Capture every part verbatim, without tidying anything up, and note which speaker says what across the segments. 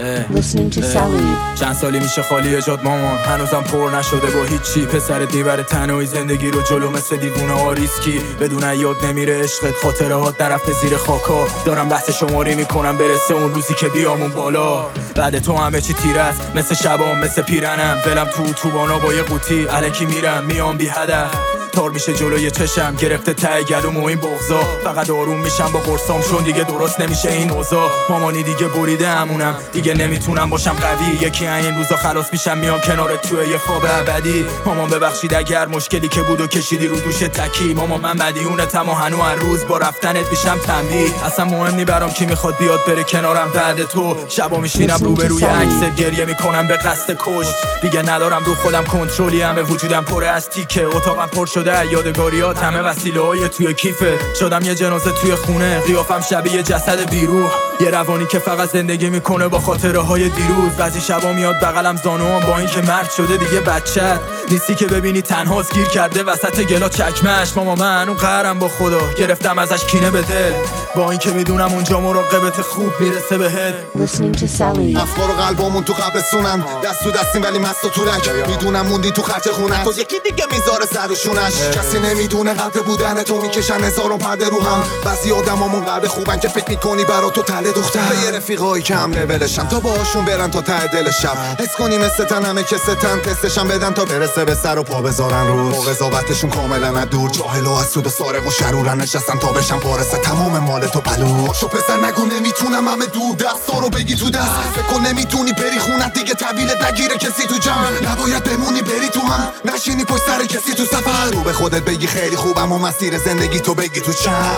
Speaker 1: Listening to Salud.
Speaker 2: چند سالی میشه خالی جاد مامان، هنوزم پر نشده با هیچی. پسرت میبره تنهایی زندگی رو جلو مثل دیوونه ها ریسکی. بدون یاد نمیره عشقت، خاطره ها درفت زیر خاکا. دارم بحث شماری میکنم برسه اون روزی که بیامون بالا. بعد تو همه چی تیر است، مثل شبام مثل پیرنم. ولم تو توبانا با یه قوطی الکی میرم میام بی هدف. تار میشه جلوی چشم گرفته ته گلوم و این بغضا. فقط آروم میشم با قرصام چون دیگه درست نمیشه این اوضاع. مامانی دیگه بریده همونم، دیگه نمیتونم باشم قوی. یکی این روزا خلاص میشم میام کنارت توی یه خواب ابدی. مامان ببخشید اگر مشکلی که بود و کشیدی رو دوش تکی. مامان من مدیونتم و هنو هر روز با رفتنت میشم تنبیه. اصلا مهم نی برام کی میخواد بیاد بره کنارم بعد تو. شبا میشینم روبروی عکست گریه میکنم به قصد کشت. دیگه ندارم رو خودم کنترلی، همه وجودم پر از تیکه. اتاقم پر شده یادگاریات، همه وسیله های توی کیفه. شدم یه جنازه توی خونه، قیافم شبیه جسد بیروح. یه روانی که فقط زندگی میکنه با خاطره های دیروز. بعضی شبا میاد بغلم زانوام با این که مرد شده دیگه بچت نیستی که ببینی تنهاست گیر کرده وسط گلا چکمش. ماما من اون قهرم با خدا گرفتم ازش کینه به دل، با این که میدونم اونجا مراقبت خوب میرسه بهت.
Speaker 1: Listening to Salud.
Speaker 3: افکار و قلبامون تو قبرستونن، دست تو دستیم ولی مست و طولک. میدونم موندی تو خرچ خونک، تو یکی دیگه میذاره سر و شونش. کسی نمیدونه قدر بودن تو، میکشن هزاران پرده رو هم. بعضی آدمامون قلب خوبن که فکر میکنی برا تو تله دختر. یه رفیقایی که هم لولشم تا باهاشون برن تا ته دل شب. حس کنی مثل تن همه که ستن، تستشم بدن تا برسه به سر و پا بذارن روش. با قضاوتشون کاملا از دور، جاهل و از سود و سارق و شرورن نشستن تا بشن وارث تمام مال تو پلو. شو پسر نگو نمیتونم همه دور، دستا رو بگی تو دست. فکر کن نمیتونی بری خونت دیگه، طویلت نگیره کسی تو جمع. نباید بمونی بری تو هم، نشینی پشت سر کسی تو سفر. رو به خودت بگی خیلی خوبم و مسیر زندگی تو بگی تو چند.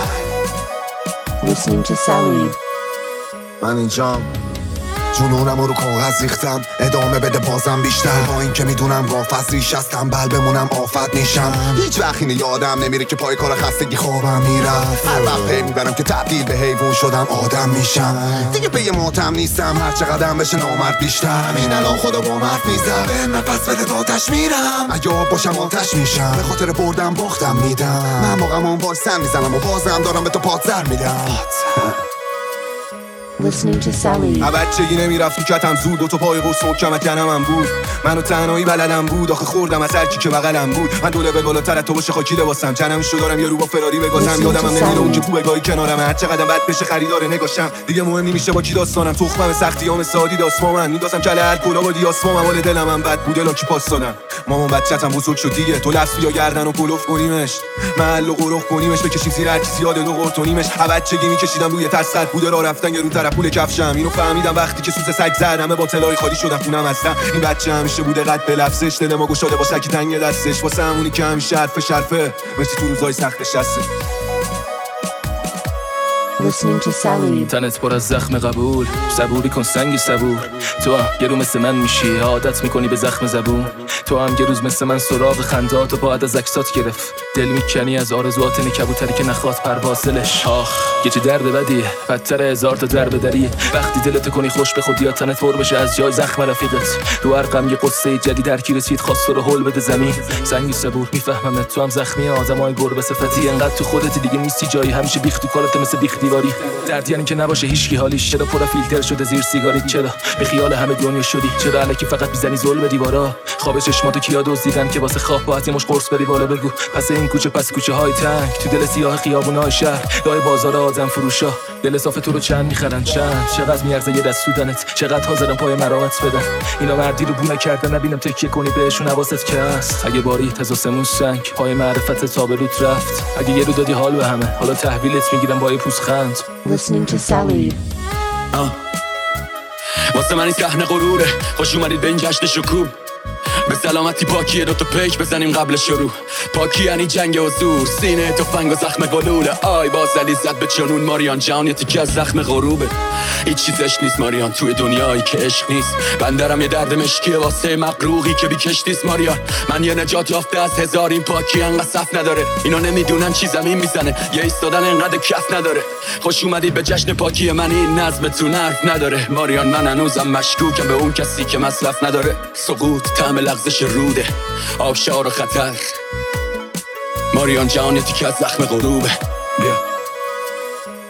Speaker 1: Listening to Salud.
Speaker 3: من اینجام جنونم رو کاغذ ریختم، ادامه بده بازم بیشتر. با این که میدونم رافت ریش هستم، بل بمونم آفت میشم. هیچ وقت اینه یادم نمیره که پای کار خستگی خوابم میرفت. هر وقت پی میبرم که تبدیل به حیوان شدم آدم میشم. دیگه پی ماتم نیستم، هر چقدر بشه نامرد بیشتر. همین الان خدا با مرد میزد، به نفس بده تا آتش میرم. اگه آب باشم آتش میشم، به خاطر بردم باختم میدم. من واقعا اون والسن میزنم و بازم دارم به تو پادزر میدم.
Speaker 1: Listening to Salud.
Speaker 4: بچگی نمیرفت تو کتم زود، دو تا پای قرص محکمت کنمم بود. منو تنهایی بلدم بود، آخه خوردم از هر کی که بغلم بود. من دو لول بالاتر از تو باشه خاکی لباسم، چنم شو دارم یه رو با فراری بگاسم. یادم هم نمیره اون که تو بگاهی کنارم، هر چقدر بد بشه خریدار نگاشم. دیگه مهم نمیشه با کی داستانم، تخمم سختیام سادی داسمام. میداسم کله الکل با دیاسمام، حال دلم هم بد بوده لاکی پاس دادم. مامان بچه‌تم بزرگ شد دیگه، تو لفظ یا گردن و کلوف کنیمش، محل و قروخ کنیمش، بکشیم زیر هر چیزی یاد دو قرطونیمش. بچگی میکشیدم روی تسخط بوده راه رفتن یه رو طرف پول کفشم. اینو فهمیدم وقتی که سوز سگ زدم، با طلای خالی شدم خونم هستم. این بچه همیشه بوده قد به لفظش، دل ما گشاده با سکی تنگ دستش. واسه همونی که همیشه حرف شرفه، مثل تو روزای سختش هسته.
Speaker 1: Listening to Salud.
Speaker 5: تنت پر از زخم قبول، صبوری کن سنگی صبور. تو هم یه رو مثل من میشی، عادت میکنی به زخم زبون. تو هم یه روز مثل من سراغ خندات و باید از عکسات گرفت. دل میکنی از آرزوات کبوتری که نخواد پروازلش. آخ یه چه درد بدیه، بدتر هزار تا درد دریه. وقتی دلت کنی خوش به خودی، تنت پر بشه از جای زخم رفیقت. تو هر غم یه قصه جدید در کی رسید، خواست رو هول بده زمین. سنگی صبور میفهمم تو هم زخمی، آدمای گربه صفتی. انقدر تو خودت دیگه نیستی جایی، همیشه بیخ تو کارت مثل بیخ دیواری. درد یعنی که نباشه هیچکی حالیش، چرا پر فیلتر شده زیر سیگاری؟ چرا به خیال همه دنیا شدی؟ چرا الکی فقط میزنی زل به دیوارا؟ خواب چشماتو کیا دزدیدن که واسه خواب باید یه مش قرص بری بالا بگو. پس این کوچه پس کوچه های تنگ، تو دل سیاه خیابونای شهر، دای بازار آدم فروشا. دل صاف تو رو چند میخرن؟ چند؟ چقدر میارزه یه دست سودنت؟ چقدر حاضرن پای مرامت بدن؟ اینا مردی رو بونه کردن، نبینم تکیه کنی بهشون حواست که هست. اگه باری تزاسمون سنگ پای معرفت تا به روت رفت. اگه یه رو دادی حال به همه، حالا تحویلت میگیرم با یه پوزخند.
Speaker 1: Listening to Salud.
Speaker 6: واسه من این صحنه غروره، خوش اومدید به این جشن شکوه. به سلامتی پاکیه دوتا پیک بزنیم قبل شروع. پاکی یعنی جنگ حضور، سینه تفنگ و زخم قلوله. آی باز زدی زد به چنون ماریان، جان یه تیکه از زخم غروبه. هیچ چیزش نیست ماریان توی دنیایی که عشق نیست. بندرم یه درد مشکیه واسه مقروقی که بیکش نیست ماریان. من یه نجات یافته از هزار، این پاکی انقدر صف نداره. اینا نمیدونن چی زمین میزنه، یه ایستادن انقدر کف نداره. خوش اومدید به جشن پاکی من، این نظمتون حرف نداره ماریان. من هنوزم مشکوکم به اون کسی که مصرف نداره. سقوط طعم لغزش روده، آبشار و خطر. ماریان جان یه تیکه از زخم غروبه. بیا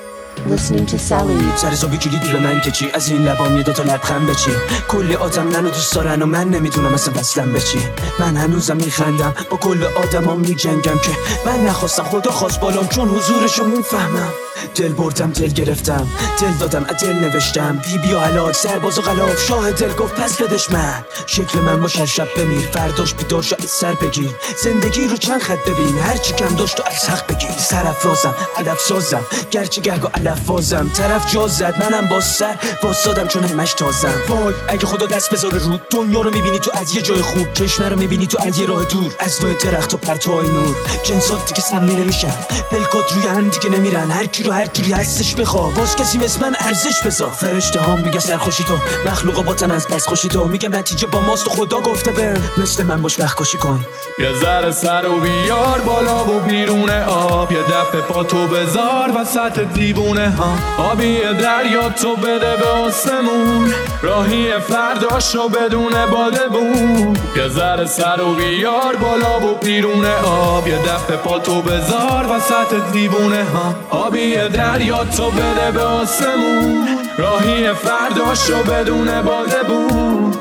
Speaker 1: Listening to Salib.
Speaker 7: سر صبحی کلیدی به من که چی از این لبام یه دوتا لبخند بچی کل آدم منو دوست دارن و من نمیدونم اصلا وصلم بچی من هنوزم میخندم با کل آدمام میجنگم که من نخواستم خدا خواست بالام چون حضورشو میفهمم دل بردم دل گرفتم دل دادم دل نوشتم بی بی و علاج سرباز و غلاف شاه دل گفت پس بدش من شکل من باشه شب بمیر فرداش بیدار شو از سر بگیر زندگی رو چند خط ببین هرچی کم داشت و از حق بگیر سرافرازم علف سازم گرچه گرگ و علفازم طرف جا زد منم با سر واسادم چون همش تازم وای اگه خدا دست بذاره رو دنیا رو میبینی تو از یه جای خوب چشمه رو میبینی تو از یه راه دور از وای درخت و پرتوهای نور جنسات دیگه سمی نمیشن پلکات روی هم دیگه نمیرن هر کی رو هر کی هستش بخوا باز کسی مثل من ارزش بذار فرشته ها میگه سرخوشی تو مخلوقا باتن از بس خوشی تو میگه نتیجه با ماست و خدا گفته به مثل من باش وقت کشی کن
Speaker 8: یه ذره سر و بیار بالا و بیرون آب یه دفعه پا تو بذار وسط دیوونه ها آبی دریا تو بده به آسمون راهی فرداشو بدون باده بون یه ذره سر و بیار بالا و بیرون آب یه دفعه پا تو بذار وسط دیوونه ها آبی دریا تو بده به آسمون راهی فرداشو بدون باده بون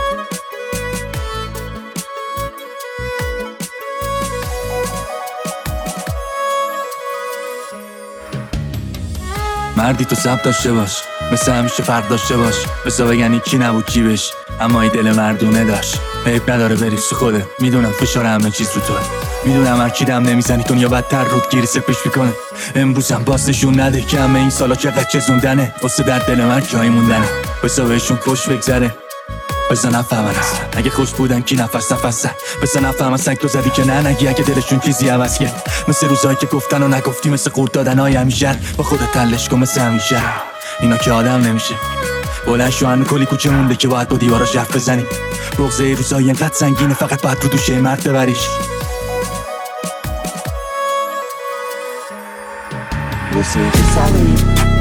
Speaker 5: مردی تو سب داشته باش مثل همیشه فرد داشته باش بسا بگن کی نبود کی بش اما ای دل مردونه داشت عیب نداره بری سو خوده میدونم فشار همه چیز رو توه میدونم هر کی دم نمیزنی دنیا بدتر رود گیری سپش میکنه امروزم باز نشون نده که همه این سالا چقدر چزوندنه واسه در دل من جایی موندنه بسا بهشون خوش بگذره بسا نفهمن اصلا اگه خوش بودن کی نفس نفسن بسا نفهمن سنگ تو زدی که نه نگی اگه دلشون چیزی عوض کرد مثل روزایی که گفتن و نگفتی مثل قورت دادن های همیشه با خودت تلش کن مثل همیشه اینا که آدم نمیشه بلند شو هنو کلی کوچه مونده که باید با دیواراش حرف بزنی بغضه روزایی انقدر سنگینه فقط باید رو دوشه مرد ببریش
Speaker 1: Listening to Salib.